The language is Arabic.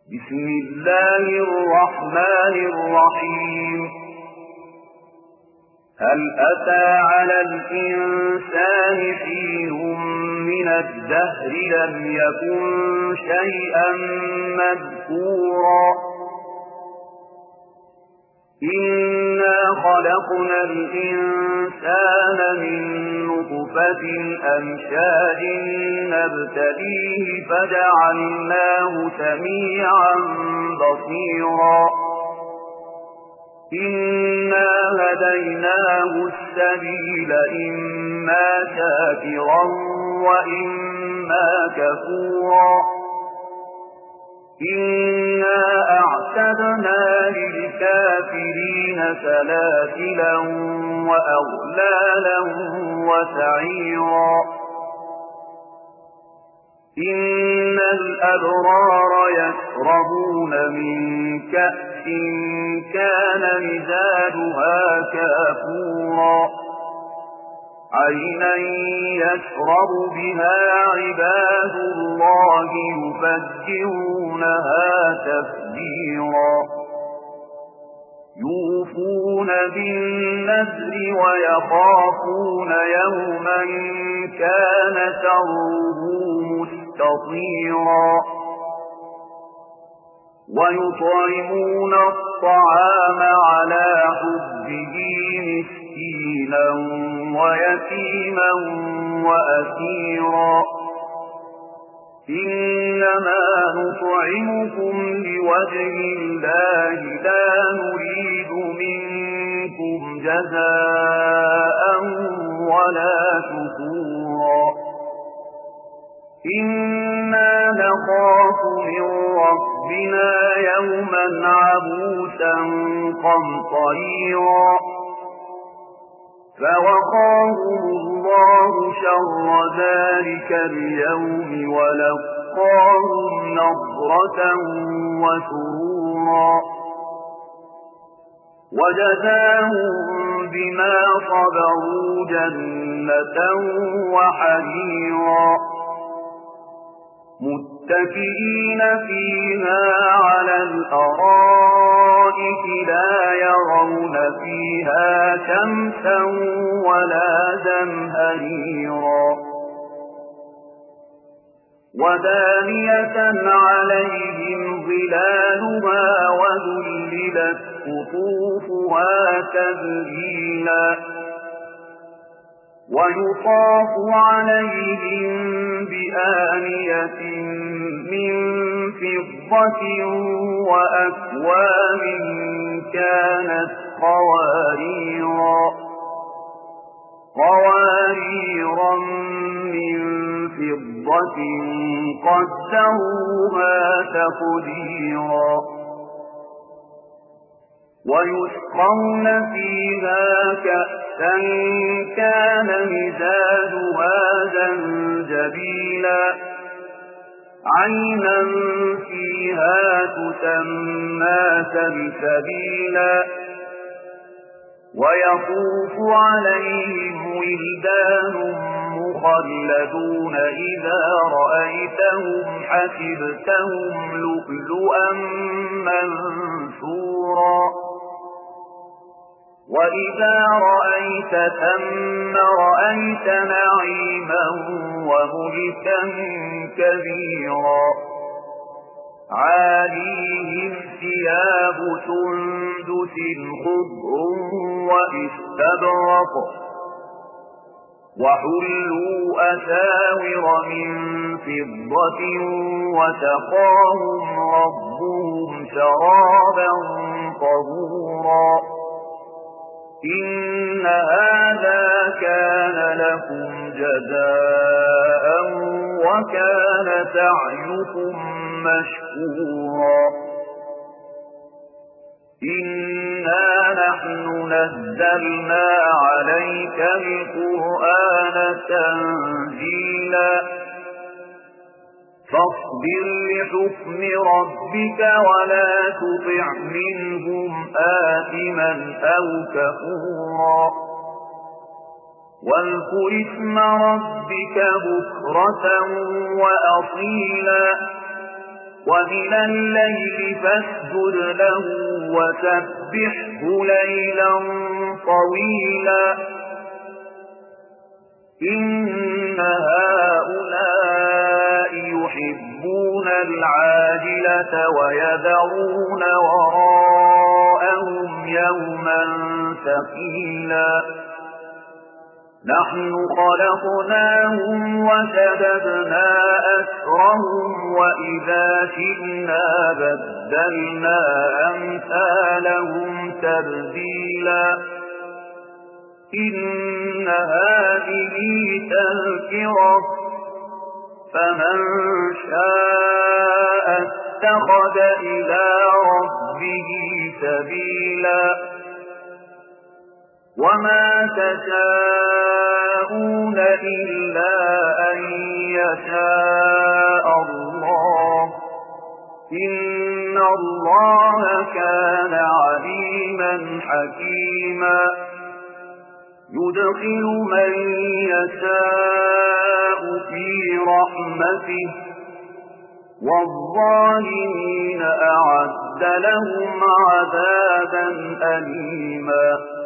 بسم الله الرحمن الرحيم هل أتى على الإنسان حين من الدهر لم يكن شيئا مذكورا إنا خلقنا الإنسان من نطفة أمشاج نبتليه فجعلناه سميعا بصيرا إنا هديناه السبيل إما شاكرا وإما كفورا إنا أعتدنا للكافرين سلاسلا وأغلالا وسعيرا إن الأبرار يشربون من كأس كان مزاجها كافورا عينا يشرب بها عباد الله يفجرونها تفجيرا يوفون بالنذر ويخافون يوما كان شره مستطيرا ويطعمون الطعام على حبه مسكينا ويتيما وأسيرا إنما نطعمكم لوجه الله لا نريد منكم جزاء ولا شكورا إنا نخاف من ربنا يوما عبوسا قمطريرا فوقاهم الله شر ذلك اليوم ولقاهم نضرة وسرورا وجزاهم بما صبروا جنة وحريرا متكئين فيها على الأرائك لا يرون فيها شمسا ولا زمهريرا ودانية عليهم ظلالها وذللت قطوفها تذليلا ويطاف عليهم بآنية من فضة وأكواب كانت قواريرا من فضة قدروها تقديرا ويسقون فيها كأسا كان مزاجها زنجبيلا عينا فيها تسمى سلسبيلا ويطوف عليهم ولدان مخلدون إذا رأيتهم حسبتهم لؤلؤا منثورا وإذا رأيت ثم رأيت نعيما وملكا كبيرا عاليهم ثياب سندس خضر واستبرق وحلوا أساور من فضة وسقاهم ربهم شرابا طهورا إن هذا كان لكم جزاء وكان سعيكم مشكورا إنا نحن نزلنا عليك القرآن تنزيلا فاصبر لحكم ربك ولا تطع منهم آثما أو كفورا واذكر اسم ربك بكرة وأصيلا ومن الليل فاسجد له وسبحه ليلا طويلا إن هؤلاء يحبون العاجلة ويذرون وراءهم يوما ثقيلا نحن خلقناهم وشددنا أسرهم وإذا شئنا بدلنا أمثالهم تبديلا إن هذه تذكرة فمن شاء اتخذ إلى ربه سبيلا وما تشاءون إلا أن يشاء الله إن الله كان عليما حكيما يدخل من يشاء في رحمته والظالمين أعد لهم عذابا أليما